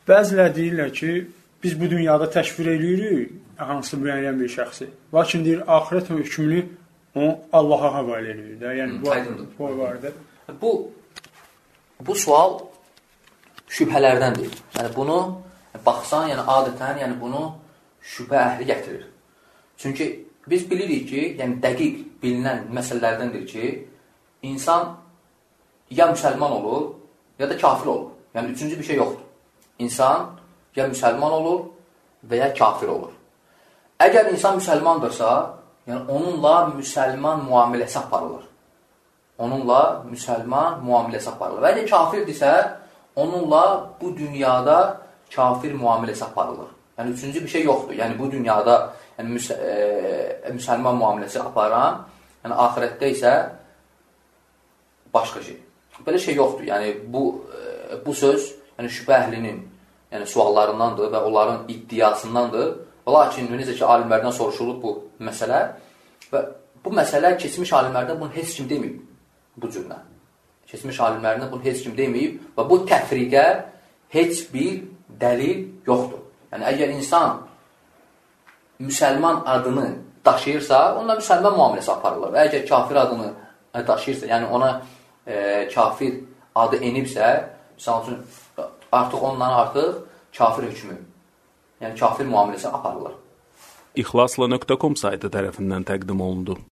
Bəziləri deyirlər ki, biz bu dünyada təşvir edirik hansı müəyyən bir şəxsi. Lakin deyir, axirət hökmünü o Allaha həvalə edir də. Yəni bu vardır. Bu sual şübhələrdəndir. Yəni bunu baxsan, yəni adətən, yəni bunu şübhə əhli gətirir. Çünki biz bilirik ki, yəni dəqiq bilinən məsələlərdəndir ki, insan ya müsəlman olur, ya da kafir olur. Yəni üçüncü bir şey yoxdur. İnsan ya müsəlman olur və ya kafir olur. Əgər insan müsəlmandırsa, yəni onunla müsəlman müamiləsi aparılır. Onunla müsəlman müamiləsi aparılır. Və əgər kafirdirsə, onunla bu dünyada kafir müamiləsi aparılır. Yəni üçüncü bir şey yoxdur. Yəni bu dünyada yəni, müsəlman müamiləsi aparan, yəni axirətdə isə başqa şey. Belə şey yoxdur. Yəni bu söz yəni şübhə əhlinin yəni suallarındandır və onların iddiasındandır. Lakin necə ki alimlərdən soruşulub bu məsələ və bu məsələ keçmiş alimlərdən bunu heç kim deməyib bu cürlə. Keçmiş alimlərdən bunu heç kim deməyib və bu təfriqə heç bir dəlil yoxdur. Yəni əgər insan müsəlman adını daşıyırsa, onunla müsəlman müamiləsi aparılır. Və əgər kafir adını daşıyırsa, yəni ona kafir adı enibsə, misal üçün artıq ondan kafir hökmü, yəni kafir müamiləsi aparılır. İxlasla.com saytı tərəfindən təqdim olundu.